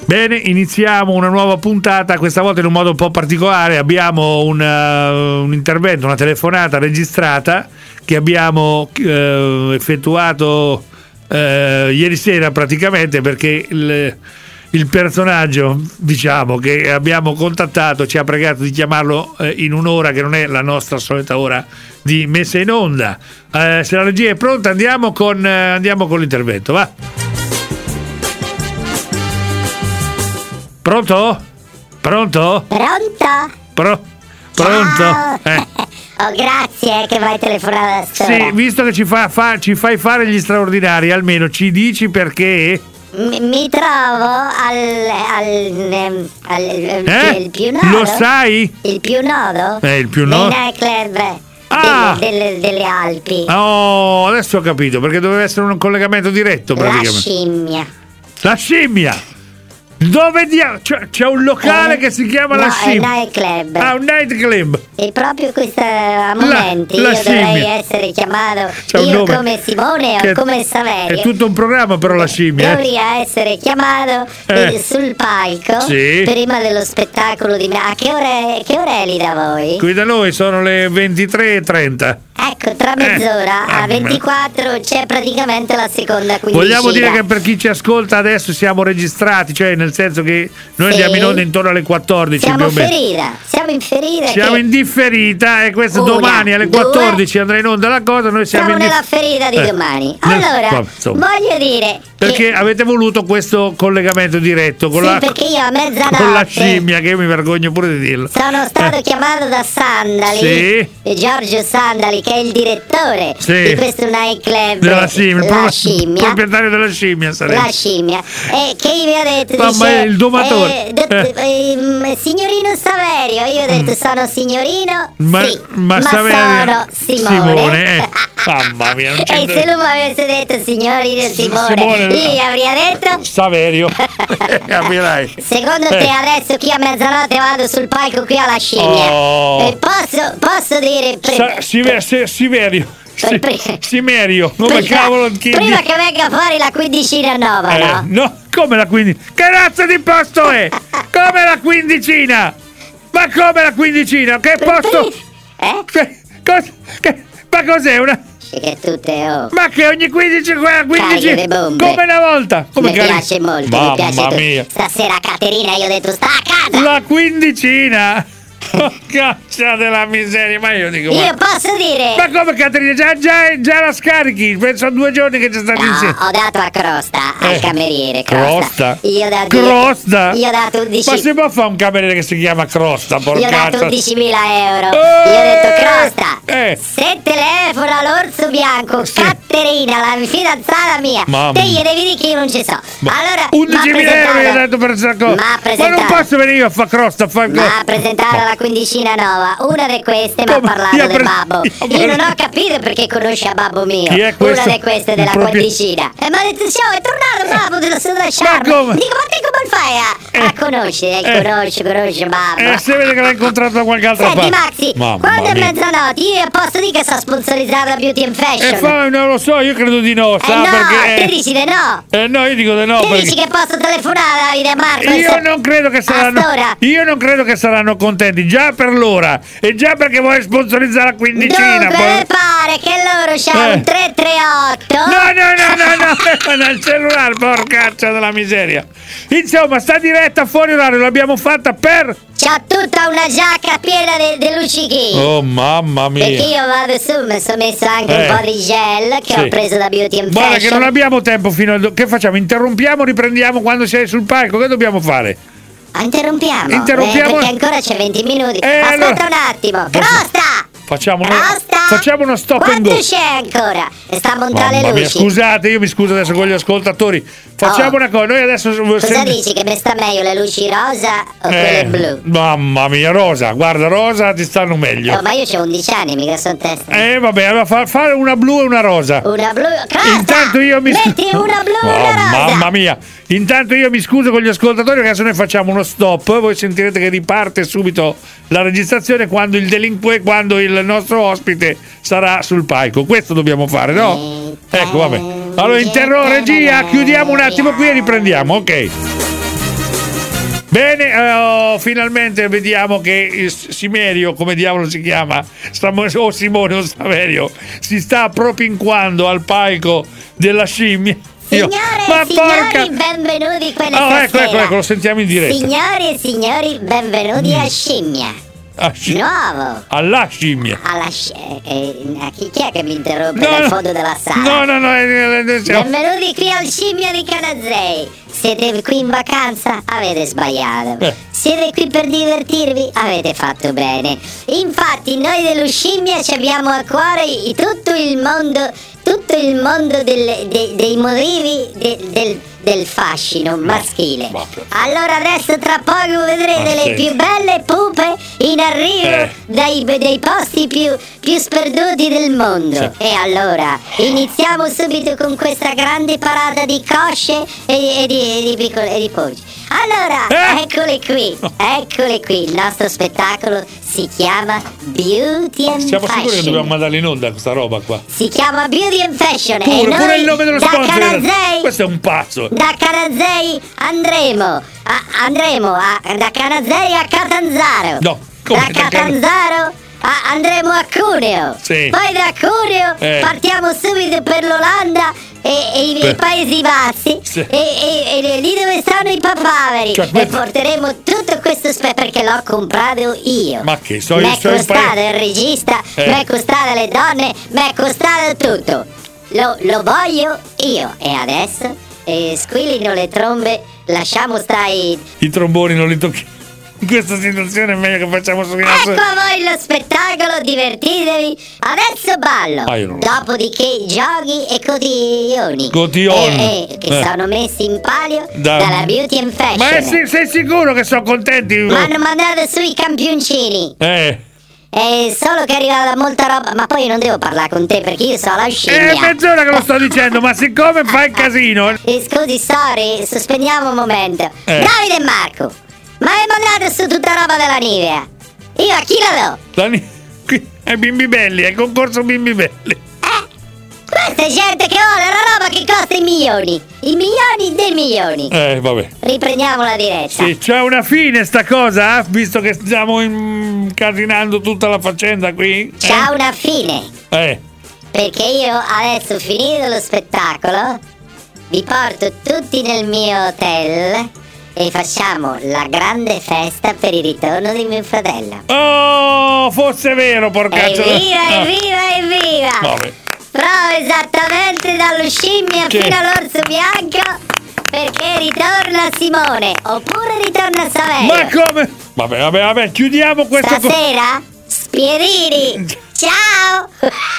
Bene, iniziamo una nuova puntata, questa volta in un modo un po' particolare. Abbiamo un intervento, una telefonata registrata che abbiamo effettuato ieri sera praticamente, perché il personaggio, diciamo, che abbiamo contattato ci ha pregato di chiamarlo in un'ora che non è la nostra solita ora di messa in onda. Se la regia è pronta andiamo con l'intervento, va. Pronto? Pronto? Pronto? Pronto? Oh, grazie che vai a telefonare da stasera. Sì, visto che ci fai fare gli straordinari, almeno ci dici perché? Mi trovo il più nodo. Lo sai? Il più nodo? Il più nodo? Nei nightclub delle Alpi. Oh, adesso ho capito, perché doveva essere un collegamento diretto praticamente. La scimmia! Dove c'è un locale che si chiama La Scimmia? No, è un nightclub. Ah, un nightclub. E proprio a momenti la io dovrei scimmia. essere chiamato Io come Simone o come Saverio. È tutto un programma però La Scimmia. Dovrei essere chiamato sul palco prima dello spettacolo di me. A che ora è lì da voi? Qui da noi sono le 23:30. Ecco, tra mezz'ora a 24 c'è praticamente la seconda quindicina. Vogliamo dire che per chi ci ascolta adesso siamo registrati, cioè nel senso che noi andiamo in onda intorno alle 14. Siamo in ferita. Siamo in differita e questo domani alle 14 andrà in onda la cosa. Noi siamo nella ferita di domani. Allora, voglio dire. Perché avete voluto questo collegamento diretto con perché io a mezzanotte con La Scimmia, che io mi vergogno pure di dirlo. Sono stato chiamato da Sandali, Giorgio Sandali, che è il direttore di questo nightclub della Scimmia, La Scimmia, proprietario della Scimmia sarebbe. La Scimmia, e che mi ha detto, ma è il domatore. Signorino Saverio. Io ho detto sono signorino, ma sono Simone. Mamma mia, non e se lui mi avesse detto signorino Simone, io avrei detto Saverio. Capirai. Secondo te adesso che a mezzanotte vado sul palco qui alla Scimmia, posso dire Siverio. Simerio, come cavolo prima che venga fuori la quindicina nuova, no? No, come la quindicina? Che razza di posto è? Come la quindicina? Ma come la quindicina? Che posto? Ma cos'è una? Che tutte ma che ogni 15 come una volta? Mi piace molto, mamma mi piace tutto. Mia. Stasera Caterina io ho detto sta a casa. La quindicina? Caccia della miseria, ma io dico. Io posso dire. Ma come Caterina? Già la scarichi? Penso a 2 giorni che ci stanno insieme. Ho dato a Crosta, al cameriere. Crosta? Io ho dato Crosta? Io ho dato 11. Ma si può fare un cameriere che si chiama Crosta? Io ho dato 11.000 euro. Io ho detto Crosta, se telefono all'Orso Bianco, Caterina, la fidanzata mia, te gli devi dire che io non ci so. Allora 11.000 euro gli ho dato per questa cosa. Ma non posso venire io a fare Crosta. Ma a presentare la quindicina nuova. Una di queste mi ha parlato del babbo. Io non ho capito perché conosce a babbo mio. Una di queste della quindicina. E mi ha detto è tornato babbo della sua Sciarma. Dico, ma te come fai a conosci babbo? Si vede che l'ha incontrato da qualche altra parte. Maxi, quando è mezzanotte io posso dire che sono sponsorizzata da Beauty and Fashion. Non lo so, io credo di no. Perché te dici di no? No, io dico di no. Te dici che posso telefonare a Davide Marco? Io non credo che saranno contenti. Già per l'ora e già perché vuoi sponsorizzare la quindicina. Dunque pare che loro c'ha un 338. No, nel cellulare, porcaccia della miseria. Insomma, sta diretta fuori orario, l'abbiamo fatta per. C'ha tutta una giacca piena di luccichini. Oh mamma mia. Perché io vado su, mi sono messo anche un po' di gel che ho preso da Beauty and Fashion. Guarda che non abbiamo tempo fino a. Che facciamo? Interrompiamo, riprendiamo quando sei sul palco? Che dobbiamo fare? Interrompiamo. Perché ancora c'è 20 minuti. Aspetta un attimo. Crosta! Facciamo uno stop and go. Quanto c'è ancora? E sta a montare le luci. Scusate, io mi scuso adesso con gli ascoltatori. Facciamo una cosa, noi adesso. Cosa dici? Che mi sta meglio le luci rosa o quelle blu? Mamma mia, rosa, guarda, rosa ti stanno meglio. No, ma io c'ho 11 anni, mica sono testa. Vabbè, allora fare una blu e una rosa. Una blu. Crosta! Intanto io mi metti una blu e una rosa. Mamma mia. Intanto io mi scuso con gli ascoltatori perché adesso noi facciamo uno stop. Voi sentirete che riparte subito la registrazione quando il nostro ospite sarà sul palco. Questo dobbiamo fare, no? Ecco, vabbè. Allora interrompo regia, chiudiamo un attimo qui e riprendiamo, ok. Bene, finalmente vediamo che Simerio, come diavolo si chiama, o Simone o Saverio, si sta appropinquando al palco della scimmia. Signori, benvenuti quella ecco, lo sentiamo in diretta. Signori e signori, benvenuti a Scimmia. Nuovo alla scimmia. Chi è che mi interrompe dal fondo della sala? No. Benvenuti qui al Scimmia di Canazei. Siete qui in vacanza? Avete sbagliato. Siete qui per divertirvi? Avete fatto bene. Infatti noi dello Scimmia ci abbiamo a cuore tutto il mondo dei motivi del fascino maschile. Allora adesso tra poco vedrete le più belle pupe in arrivo dai posti più sperduti del mondo. E allora iniziamo subito con questa grande parata di cosce e di polli. Allora, eccole qui, il nostro spettacolo si chiama Beauty and Siamo Fashion. sicuri che dobbiamo mandarla in onda questa roba qua? Si chiama Beauty and Fashion. Pure il nome dello sponsor. Canazei, questo è un pazzo. Da Canazei andremo da Canazei a Catanzaro. No, come da Catanzaro andremo a Cuneo. Sì. Poi da Cuneo partiamo subito per l'Olanda e i Paesi Bassi. Sì. E lì dove stanno i papaveri. Cioè, e porteremo tutto questo perché l'ho comprato io. Ma che mi è costato il regista, mi è costato le donne, mi è costato tutto. Lo voglio io. E adesso squillino le trombe, lasciamo stare i tromboni, non li tocchi. In questa situazione è meglio che facciamo Ecco a voi lo spettacolo, divertitevi. Adesso ballo. Dopodiché giochi e cotilloni. Che sono messi in palio dalla Beauty and Fashion. Ma sei sicuro che sono contenti? Mi hanno mandato sui campioncini. È solo che è arrivata molta roba. Ma poi non devo parlare con te perché io sono la scimmia. È mezz'ora che lo sto dicendo. Ma siccome fai casino. Scusi, sorry, sospendiamo un momento. Davide e Marco, ma hai mandato su tutta roba della Nivea? Io a chi la do? Qui è Bimbi Belli, è il concorso Bimbi Belli. Questa è gente che vuole la roba che costa i milioni dei milioni. Vabbè. Riprendiamo la diretta. Sì, c'è una fine sta cosa, visto che stiamo incasinando tutta la faccenda qui. C'ha una fine. Perché io adesso, finito lo spettacolo, vi porto tutti nel mio hotel e facciamo la grande festa per il ritorno di mio fratello. Oh, fosse vero, porcaccio. Evviva! Vabbè. Proprio esattamente dallo Scimmia fino all'Orso Bianco, perché ritorna Simone, oppure ritorna Saverio. Ma come? Vabbè, chiudiamo questo. Stasera, Spierini. Ciao!